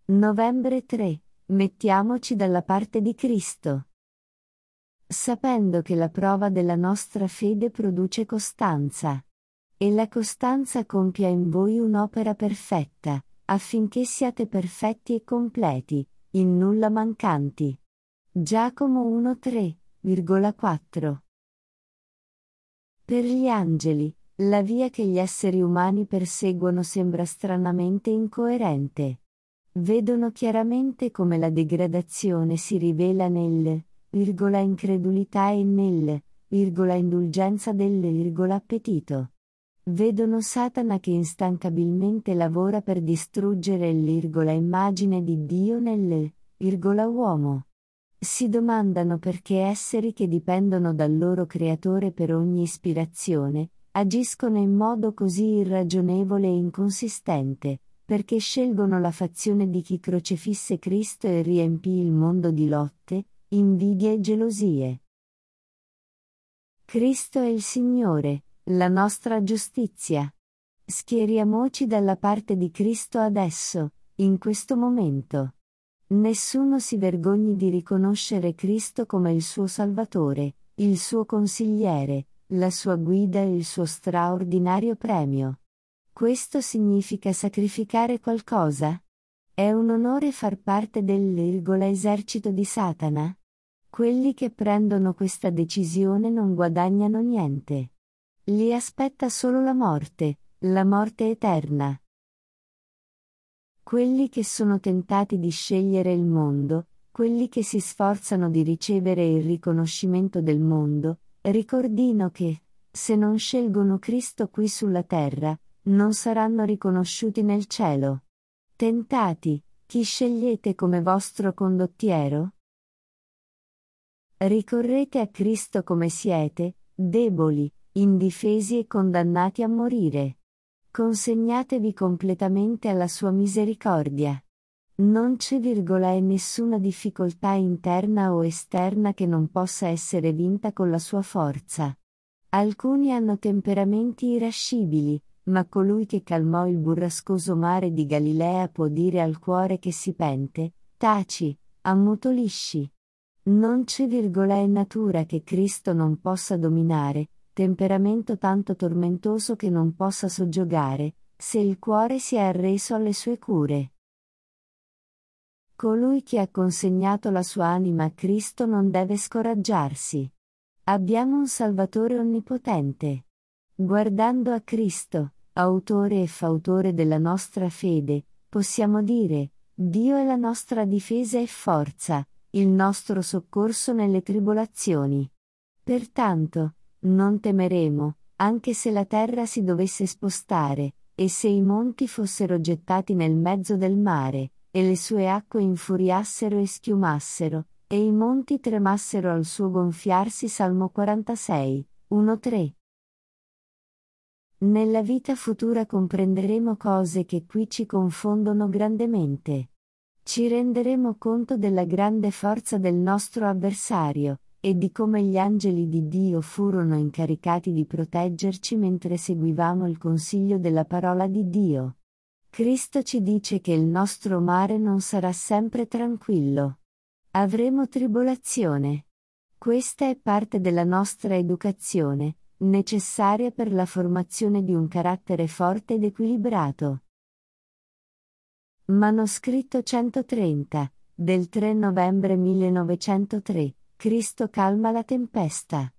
Novembre 3. Mettiamoci dalla parte di Cristo. Sapendo che la prova della nostra fede produce costanza. E la costanza compia in voi un'opera perfetta, affinché siate perfetti e completi, in nulla mancanti. Giacomo 1:3,4. Per gli angeli, la via che gli esseri umani perseguono sembra stranamente incoerente. Vedono chiaramente come la degradazione si rivela incredulità e indulgenza appetito. Vedono Satana che instancabilmente lavora per distruggere immagine di Dio uomo. Si domandano perché esseri che dipendono dal loro creatore per ogni ispirazione, agiscono in modo così irragionevole e inconsistente, perché scelgono la fazione di chi crocefisse Cristo e riempì il mondo di lotte, invidie e gelosie. Cristo è il Signore, la nostra giustizia. Schieriamoci dalla parte di Cristo adesso, in questo momento. Nessuno si vergogni di riconoscere Cristo come il suo Salvatore, il suo consigliere, la sua guida e il suo straordinario premio. Questo significa sacrificare qualcosa? È un onore far parte dell'esercito di Satana? Quelli che prendono questa decisione non guadagnano niente. Li aspetta solo la morte eterna. Quelli che sono tentati di scegliere il mondo, quelli che si sforzano di ricevere il riconoscimento del mondo, ricordino che, se non scelgono Cristo qui sulla terra, non saranno riconosciuti nel cielo. Tentati, chi scegliete come vostro condottiero? Ricorrete a Cristo come siete, deboli, indifesi e condannati a morire. Consegnatevi completamente alla sua misericordia. Non c'è e nessuna difficoltà interna o esterna che non possa essere vinta con la sua forza. Alcuni hanno temperamenti irascibili, ma colui che calmò il burrascoso mare di Galilea può dire al cuore che si pente: taci, ammutolisci. Non c'è natura che Cristo non possa dominare, temperamento tanto tormentoso che non possa soggiogare, se il cuore si è arreso alle sue cure. Colui che ha consegnato la sua anima a Cristo non deve scoraggiarsi. Abbiamo un Salvatore onnipotente. Guardando a Cristo, autore e fautore della nostra fede, possiamo dire: Dio è la nostra difesa e forza, il nostro soccorso nelle tribolazioni. Pertanto, non temeremo, anche se la terra si dovesse spostare, e se i monti fossero gettati nel mezzo del mare, e le sue acque infuriassero e schiumassero, e i monti tremassero al suo gonfiarsi. Salmo 46, 1-3. Nella vita futura comprenderemo cose che qui ci confondono grandemente. Ci renderemo conto della grande forza del nostro avversario, e di come gli angeli di Dio furono incaricati di proteggerci mentre seguivamo il consiglio della parola di Dio. Cristo ci dice che il nostro mare non sarà sempre tranquillo. Avremo tribolazione. Questa è parte della nostra educazione, necessaria per la formazione di un carattere forte ed equilibrato. Manoscritto 130, del 3 novembre 1903, Cristo calma la tempesta.